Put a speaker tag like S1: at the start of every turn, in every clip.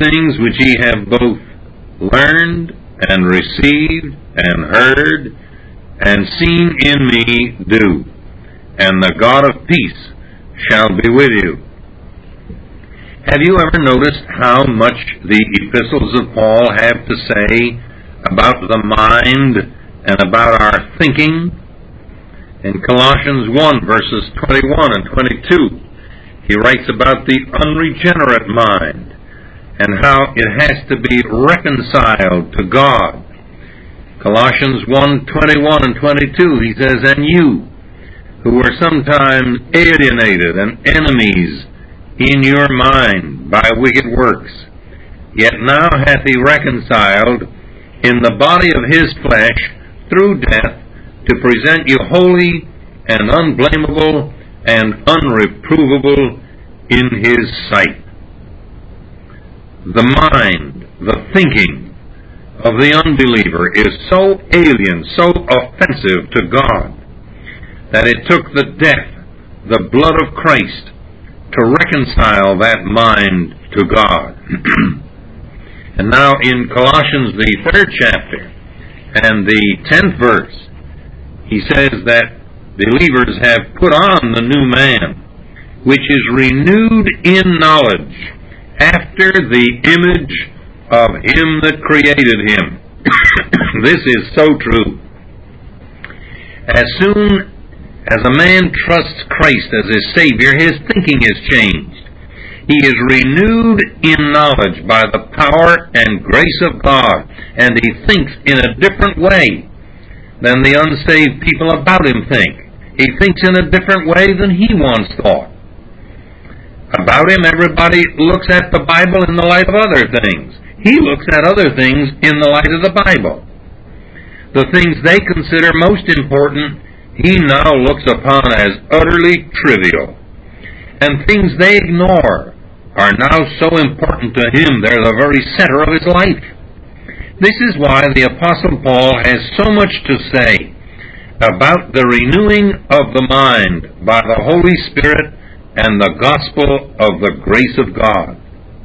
S1: things which ye have both learned and received and heard and seen in me do, and the God of peace shall be with you. Have you ever noticed how much the epistles of Paul have to say about the mind and about our thinking? In Colossians 1, verses 21 and 22, he writes about the unregenerate mind and how it has to be reconciled to God. Colossians 1, 21 and 22, he says, And you, who were sometimes alienated and enemies in your mind by wicked works, yet now hath he reconciled in the body of his flesh through death, to present you holy and unblameable and unreprovable in his sight. The mind, the thinking of the unbeliever is so alien, so offensive to God, that it took the death, the blood of Christ, to reconcile that mind to God. And now in Colossians, the 3rd chapter, and the 10th verse, he says that believers have put on the new man, which is renewed in knowledge after the image of him that created him. This is so true. As soon as a man trusts Christ as his Savior, his thinking is changed. He is renewed in knowledge by the power and grace of God, and he thinks in a different way than the unsaved people about him think. He thinks in a different way than he once thought. About him, everybody looks at the Bible in the light of other things. He looks at other things in the light of the Bible. The things they consider most important, he now looks upon as utterly trivial. And things they ignore are now so important to him, they're the very center of his life. This is why the Apostle Paul has so much to say about the renewing of the mind by the Holy Spirit and the gospel of the grace of God.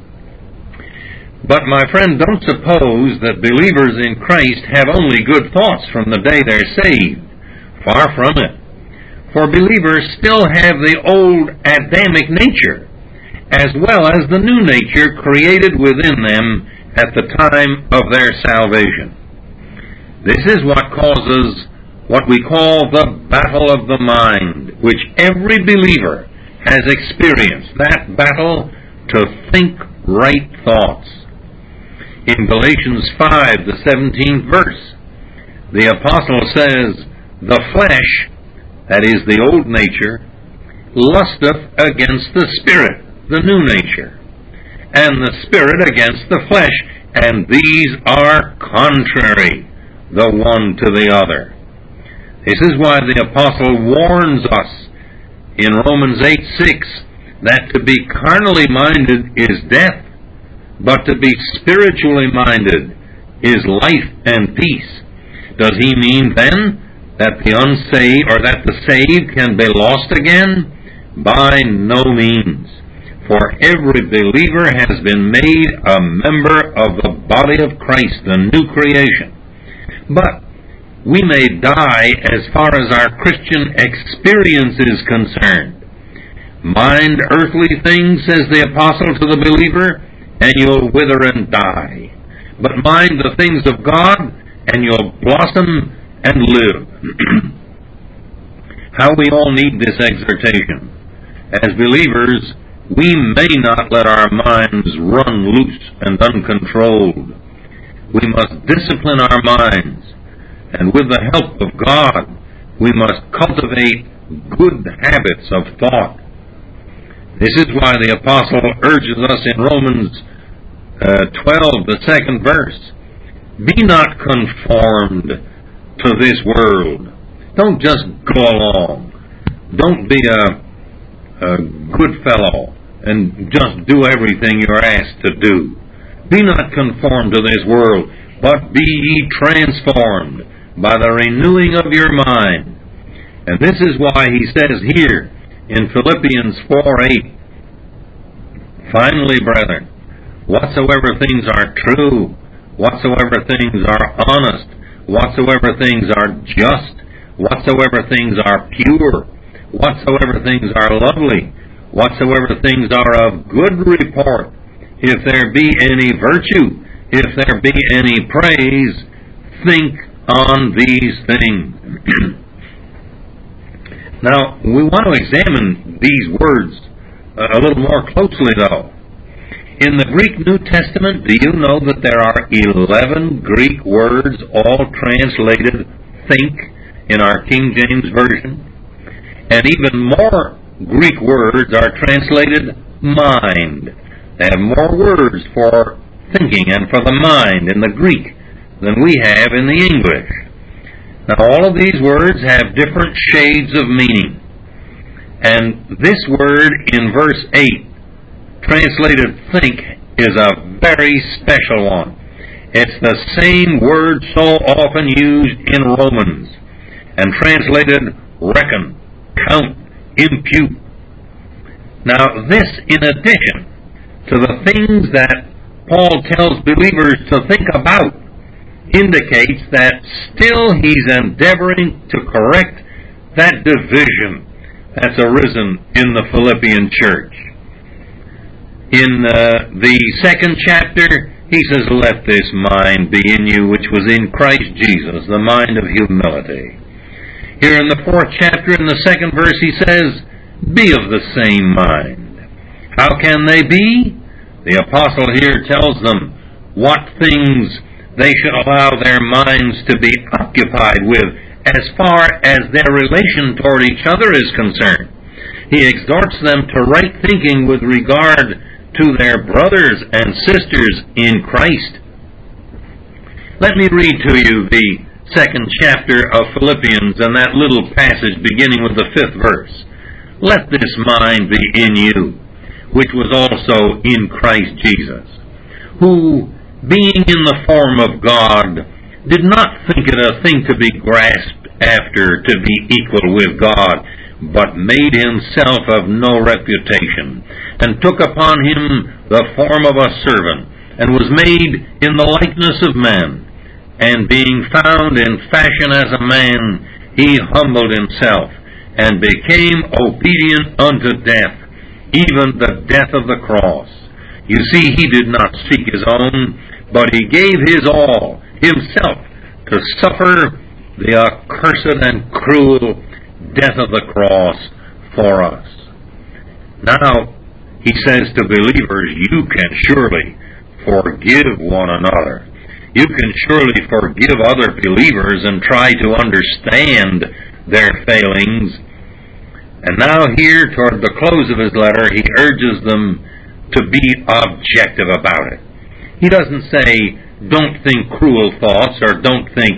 S1: But my friend, don't suppose that believers in Christ have only good thoughts from the day they're saved. Far from it. For believers still have the old Adamic nature, as well as the new nature created within them at the time of their salvation. This is what causes what we call the battle of the mind, which every believer has experienced, that battle to think right thoughts. In Galatians 5, the 17th verse, the apostle says, The flesh, that is the old nature, lusteth against the spirit, the new nature, and the spirit against the flesh, and these are contrary the one to the other. This is why the apostle warns us in Romans 8:6 that to be carnally minded is death, but to be spiritually minded is life and peace. Does he mean then that the unsaved or that the saved can be lost again? By no means. For every believer has been made a member of the body of Christ, the new creation. But we may die as far as our Christian experience is concerned. Mind earthly things, says the apostle to the believer, and you'll wither and die. But mind the things of God, and you'll blossom and live. How we all need this exhortation. As believers, we may not let our minds run loose and uncontrolled. We must discipline our minds, and with the help of God, we must cultivate good habits of thought. This is why the apostle urges us in Romans 12, the 2nd verse, Be not conformed to this world. Don't just go along. Don't be a good fellow and just do everything you're asked to do. Be not conformed to this world, but be ye transformed by the renewing of your mind. And this is why he says here in Philippians 4:8, Finally, brethren, whatsoever things are true, whatsoever things are honest, whatsoever things are just, whatsoever things are pure, whatsoever things are lovely, whatsoever things are of good report, if there be any virtue, if there be any praise, think on these things. Now, we want to examine these words a little more closely, though. In the Greek New Testament, do you know that there are 11 Greek words, all translated think in our King James Version? And even more Greek words are translated mind. They have more words for thinking and for the mind in the Greek than we have in the English. Now, all of these words have different shades of meaning. And this word in verse 8, translated think, is a very special one. It's the same word so often used in Romans and translated reckon, count, impute. Now, this, in addition to the things that Paul tells believers to think about, indicates that still he's endeavoring to correct that division that's arisen in the Philippian church. In the second chapter, he says, let this mind be in you which was in Christ Jesus, the mind of humility. Here in the fourth chapter, in the second verse, he says, be of the same mind. How can they be? The apostle here tells them what things they should allow their minds to be occupied with as far as their relation toward each other is concerned. He exhorts them to right thinking with regard to their brothers and sisters in Christ. Let me read to you the second chapter of Philippians and that little passage beginning with the 5th verse. Let this mind be in you, which was also in Christ Jesus, who, being in the form of God, did not think it a thing to be grasped after to be equal with God, but made himself of no reputation, and took upon him the form of a servant, and was made in the likeness of men. And being found in fashion as a man, he humbled himself, and became obedient unto death, even the death of the cross. You see, he did not seek his own, but he gave his all, himself, to suffer the accursed and cruel death of the cross for us. Now, he says to believers, you can surely forgive one another. You can surely forgive other believers and try to understand their failings. And now here, toward the close of his letter, he urges them to be objective about it. He doesn't say, don't think cruel thoughts or don't think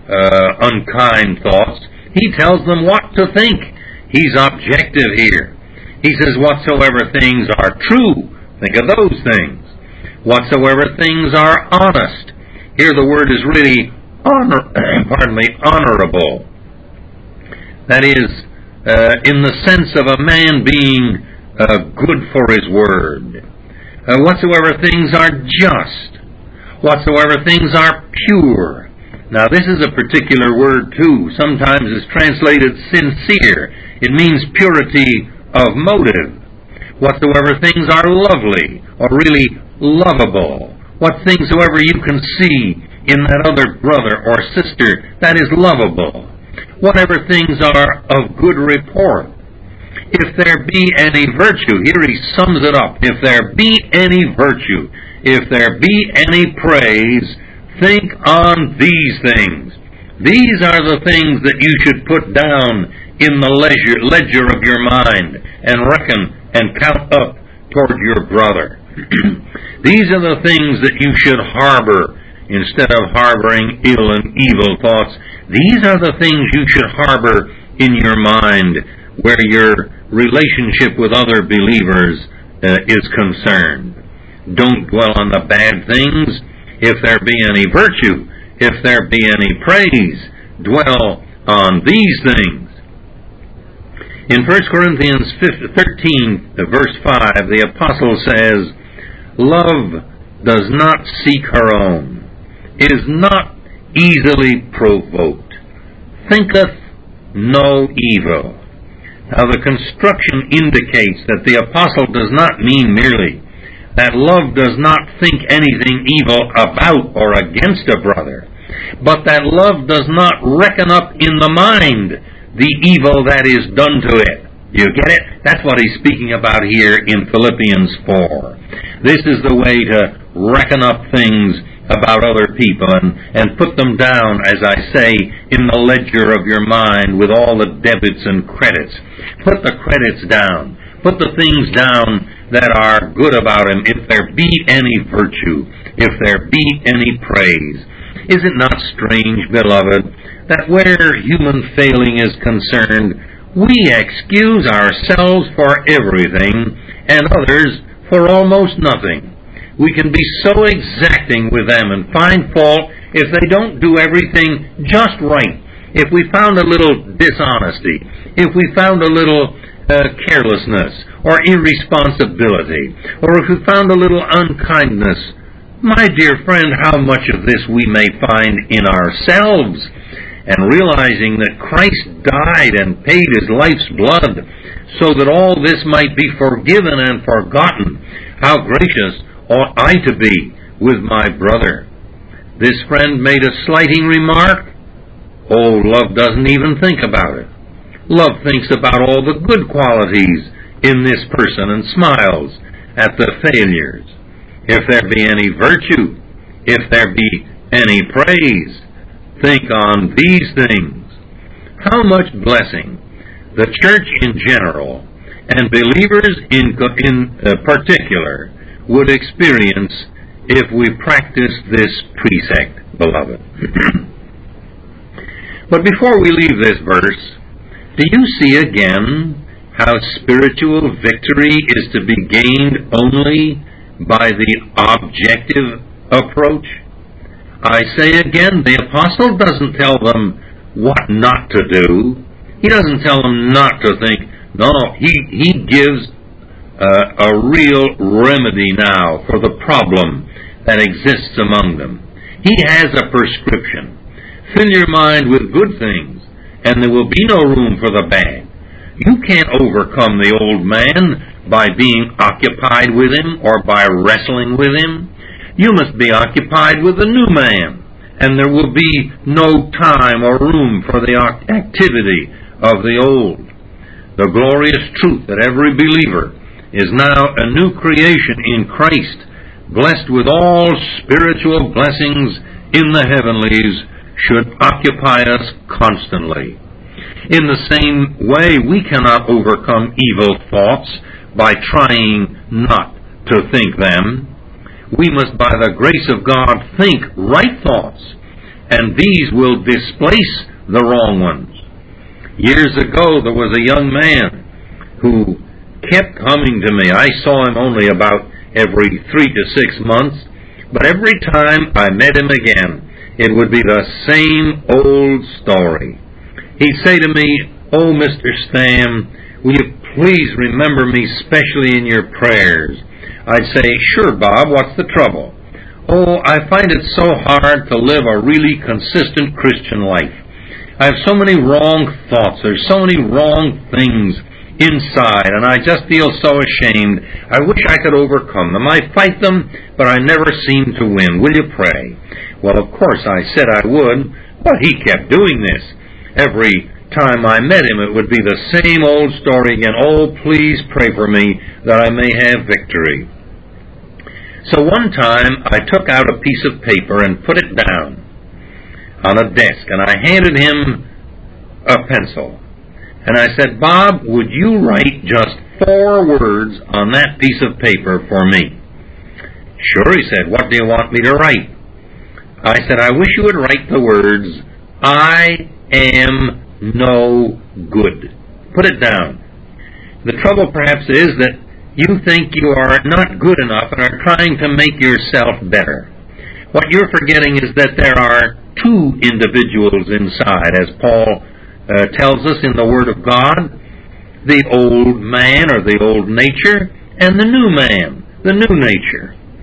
S1: unkind thoughts. He tells them what to think. He's objective here. He says, whatsoever things are true, think of those things. Whatsoever things are honest. Here the word is really honorable. That is, in the sense of a man being good for his word. Whatsoever things are just. Whatsoever things are pure. Now this is a particular word too. Sometimes it's translated sincere. It means purity of motive. Whatsoever things are lovely, or really lovable. What things soever you can see in that other brother or sister that is lovable. Whatever things are of good report. If there be any virtue, here he sums it up. If there be any virtue, if there be any praise, think on these things. These are the things that you should put down in the ledger of your mind and reckon and count up toward your brother. These are the things that you should harbor instead of harboring ill and evil thoughts. These are the things you should harbor in your mind where your relationship with other believers is concerned. Don't dwell on the bad things. If there be any virtue, if there be any praise, dwell on these things. In 1 Corinthians 13, verse 5, the apostle says, love does not seek her own, is not easily provoked, thinketh no evil. Now the construction indicates that the apostle does not mean merely that love does not think anything evil about or against a brother, but that love does not reckon up in the mind the evil that is done to it. You get it? That's what he's speaking about here in Philippians 4. This is the way to reckon up things about other people and put them down, as I say, in the ledger of your mind with all the debits and credits. Put the credits down. Put the things down that are good about him, if there be any virtue, if there be any praise. Is it not strange, beloved, that where human failing is concerned, we excuse ourselves for everything and others for almost nothing? We can be so exacting with them and find fault if they don't do everything just right. If we found a little dishonesty, if we found a little carelessness or irresponsibility, or if we found a little unkindness, my dear friend, how much of this we may find in ourselves. And realizing that Christ died and paid his life's blood so that all this might be forgiven and forgotten, how gracious ought I to be with my brother? This friend made a slighting remark. Oh, love doesn't even think about it. Love thinks about all the good qualities in this person and smiles at the failures. If there be any virtue, if there be any praise, think on these things. How much blessing the church in general and believers in particular would experience if we practice this precept, beloved. But before we leave this verse, do you see again how spiritual victory is to be gained only by the objective approach? I say again, the apostle doesn't tell them what not to do. He doesn't tell them not to think. No, he gives a real remedy now for the problem that exists among them. He has a prescription. Fill your mind with good things, and there will be no room for the bad. You can't overcome the old man by being occupied with him or by wrestling with him. You must be occupied with the new man, and there will be no time or room for the activity of the old. The glorious truth that every believer is now a new creation in Christ, blessed with all spiritual blessings in the heavenlies, should occupy us constantly. In the same way, we cannot overcome evil thoughts by trying not to think them. We must, by the grace of God, think right thoughts, and these will displace the wrong ones. Years ago, there was a young man who kept coming to me. I saw him only about every 3 to 6 months, but every time I met him again, it would be the same old story. He'd say to me, "Oh, Mr. Stam, will you please remember me specially in your prayers?" I'd say, "Sure, Bob, what's the trouble?" "Oh, I find it so hard to live a really consistent Christian life. I have so many wrong thoughts. There's so many wrong things inside, and I just feel so ashamed. I wish I could overcome them. I fight them, but I never seem to win. Will you pray?" Well, of course, I said I would, but he kept doing this. Every time I met him, it would be the same old story again. "Oh, please pray for me that I may have victory." So one time, I took out a piece of paper and put it down on a desk, and I handed him a pencil. And I said, "Bob, would you write just 4 words on that piece of paper for me?" "Sure," he said. "What do you want me to write?" I said, "I wish you would write the words, 'I am no good.' Put it down." The trouble perhaps is that you think you are not good enough and are trying to make yourself better. What you're forgetting is that there are 2 individuals inside, as Paul tells us in the Word of God: the old man, or the old nature, and the new man, the new nature.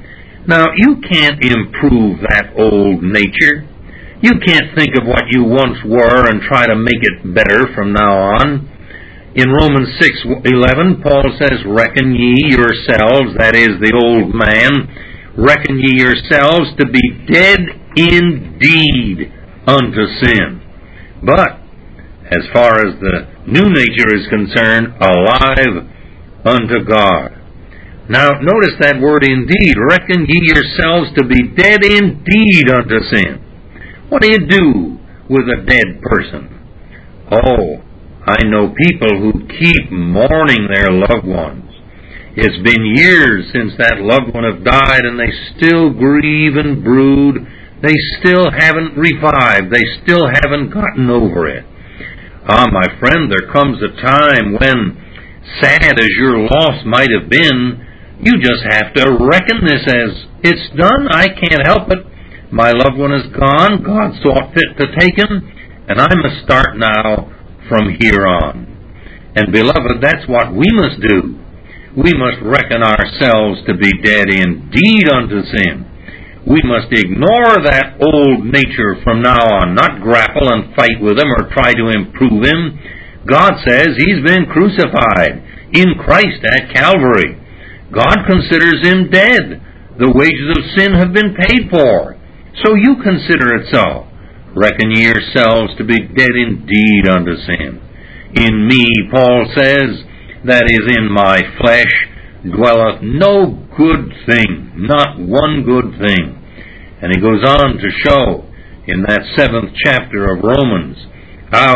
S1: Now, you can't improve that old nature. You can't think of what you once were and try to make it better from now on. In Romans 6:11, Paul says, "Reckon ye yourselves," that is, the old man, "reckon ye yourselves to be dead indeed unto sin, but as far as the new nature is concerned, alive unto God." Now, notice that word indeed. Reckon ye yourselves to be dead indeed unto sin. What do you do with a dead person? Oh, I know people who keep mourning their loved ones. It's been years since that loved one have died, and they still grieve and brood. They still haven't revived. They still haven't gotten over it. Ah, my friend, there comes a time when, sad as your loss might have been, you just have to reckon this as, it's done, I can't help it. My loved one is gone, God saw fit to take him, and I must start now from here on. And beloved, that's what we must do. We must reckon ourselves to be dead indeed unto sin. We must ignore that old nature from now on, not grapple and fight with him or try to improve him. God says he's been crucified in Christ at Calvary. God considers him dead. The wages of sin have been paid for. So you consider it so. Reckon ye yourselves to be dead indeed unto sin. In me, Paul says, that is, in my flesh, dwelleth no good thing, not one good thing. And he goes on to show in that 7th chapter of Romans how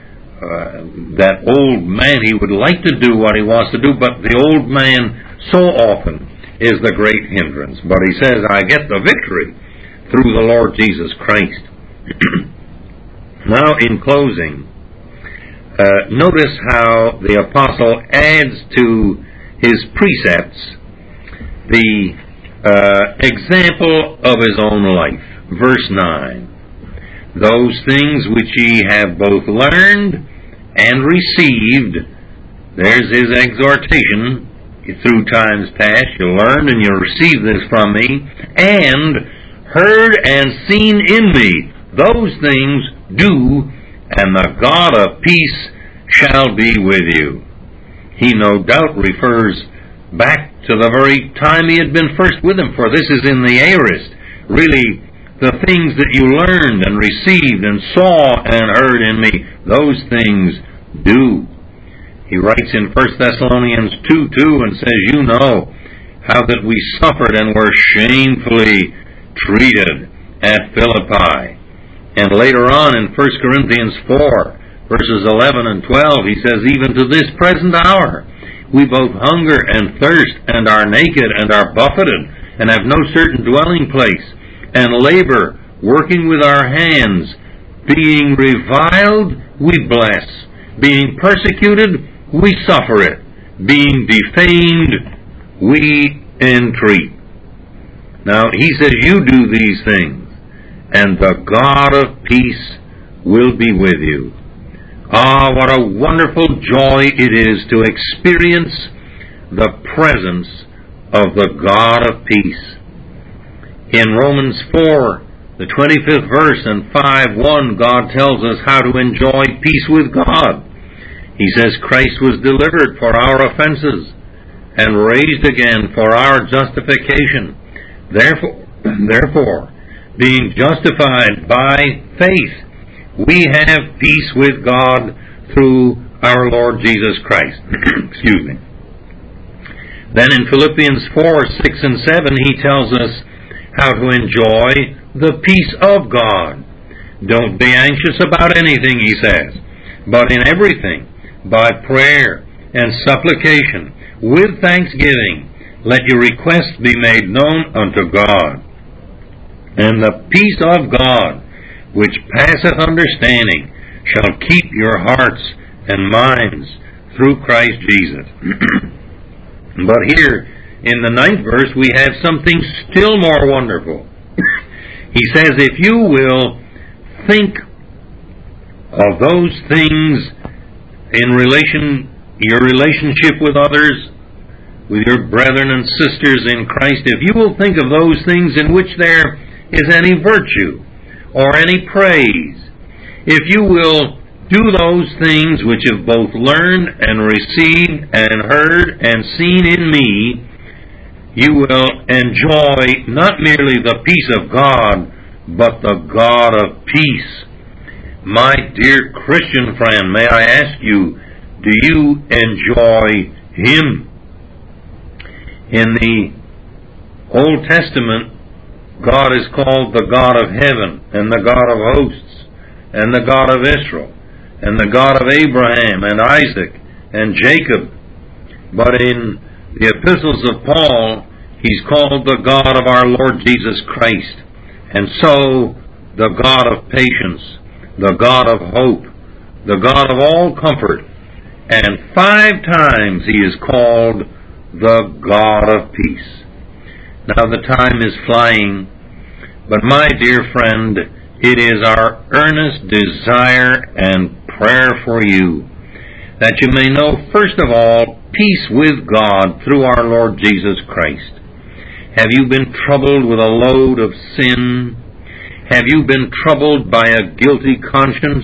S1: that old man, he would like to do what he wants to do, but the old man so often is the great hindrance. But he says, I get the victory through the Lord Jesus Christ. Now, in closing, notice how the apostle adds to his precepts the example of his own life. Verse 9, "Those things which ye have both learned and received," there's his exhortation through times past, "you learned and you received this from me, and heard and seen in me, those things do, and the God of peace shall be with you." He no doubt refers back to the very time he had been first with him, for this is in the aorist. Really, the things that you learned and received and saw and heard in me, those things do. He writes in 1 Thessalonians 2:2 and says, "You know how that we suffered and were shamefully treated at Philippi." And later on in 1 Corinthians 4, verses 11 and 12, he says, "Even to this present hour, we both hunger and thirst, and are naked, and are buffeted, and have no certain dwelling place, and labor, working with our hands. Being reviled, we bless. Being persecuted, we suffer it. Being defamed, we entreat." Now, he says, you do these things, and the God of peace will be with you. Ah, what a wonderful joy it is to experience the presence of the God of peace. In Romans 4, the 25th verse and 5:1, God tells us how to enjoy peace with God. He says, "Christ was delivered for our offenses and raised again for our justification. Therefore, being justified by faith, we have peace with God through our Lord Jesus Christ." Excuse me. Then in Philippians 4:6 and 7, he tells us how to enjoy the peace of God. Don't be anxious about anything, he says, but in everything, by prayer and supplication, with thanksgiving, let your requests be made known unto God. And the peace of God, which passeth understanding, shall keep your hearts and minds through Christ Jesus. But here, in the 9th verse, we have something still more wonderful. He says, if you will think of those things in your relationship with others, with your brethren and sisters in Christ, if you will think of those things in which there is any virtue or any praise, if you will do those things which have both learned and received and heard and seen in me, you will enjoy not merely the peace of God, but the God of peace. My dear Christian friend, may I ask you, do you enjoy Him? In the Old Testament, God is called the God of heaven, and the God of hosts, and the God of Israel, and the God of Abraham, and Isaac, and Jacob. But in the epistles of Paul, He's called the God of our Lord Jesus Christ, and so the God of patience, the God of hope, the God of all comfort, and 5 times He is called the God of peace. Now the time is flying, but my dear friend, it is our earnest desire and prayer for you that you may know, first of all, peace with God through our Lord Jesus Christ. Have you been troubled with a load of sin? Have you been troubled by a guilty conscience?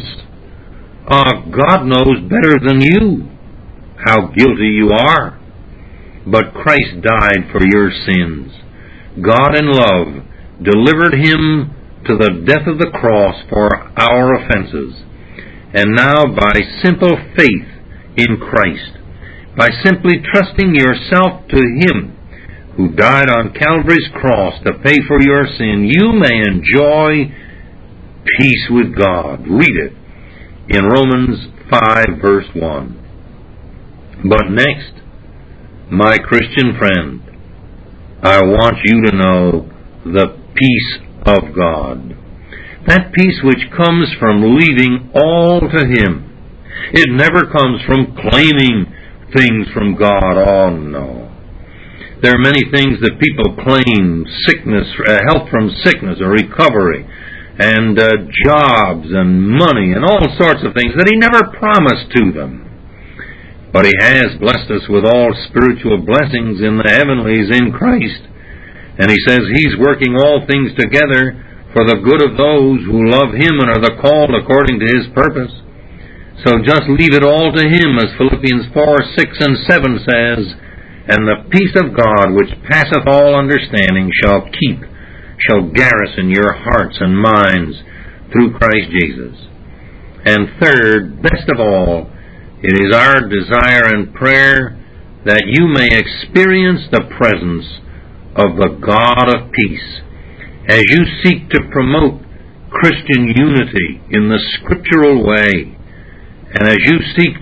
S1: God knows better than you how guilty you are. But Christ died for your sins. God in love delivered Him to the death of the cross for our offenses. And now by simple faith in Christ, by simply trusting yourself to Him who died on Calvary's cross to pay for your sin, you may enjoy peace with God. Read it in Romans 5 verse 1. But next, my Christian friend, I want you to know the peace of God. That peace which comes from leaving all to Him. It never comes from claiming things from God. Oh no. There are many things that people claim, sickness, help from sickness or recovery, and jobs and money and all sorts of things that He never promised to them. But He has blessed us with all spiritual blessings in the heavenlies in Christ. And He says He's working all things together for the good of those who love Him and are the called according to His purpose. So just leave it all to Him, as Philippians 4, 6, and 7 says, and the peace of God, which passeth all understanding, shall garrison your hearts and minds through Christ Jesus. And third, best of all, it is our desire and prayer that you may experience the presence of the God of peace as you seek to promote Christian unity in the scriptural way, and as you seek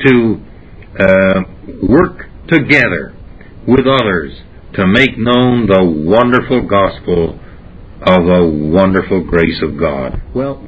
S1: to work together with others to make known the wonderful gospel of the wonderful grace of God. Well,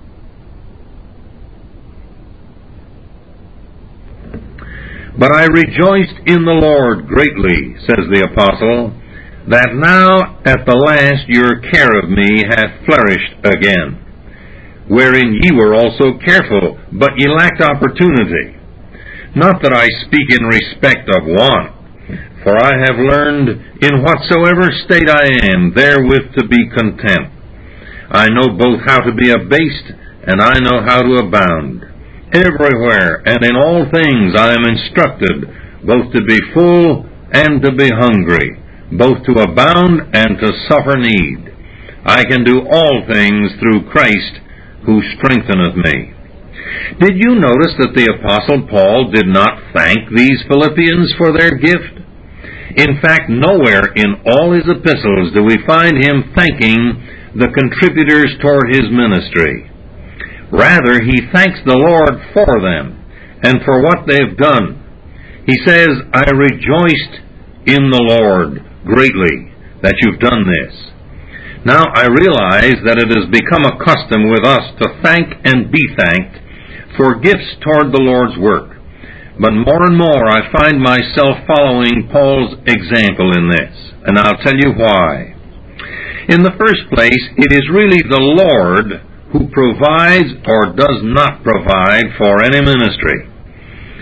S1: but I rejoiced in the Lord greatly, says the apostle, that now at the last your care of me hath flourished again, wherein ye were also careful, but ye lacked opportunity. Not that I speak in respect of one, for I have learned in whatsoever state I am therewith to be content. I know both how to be abased, and I know how to abound. Everywhere and in all things I am instructed, both to be full and to be hungry, both to abound and to suffer need. I can do all things through Christ who strengtheneth me. Did you notice that the Apostle Paul did not thank these Philippians for their gift? In fact, nowhere in all his epistles do we find him thanking the contributors toward his ministry. Rather, he thanks the Lord for them and for what they've done. He says, I rejoiced in the Lord greatly that you've done this. Now, I realize that it has become a custom with us to thank and be thanked for gifts toward the Lord's work. But more and more I find myself following Paul's example in this, and I'll tell you why. In the first place, it is really the Lord who provides or does not provide for any ministry.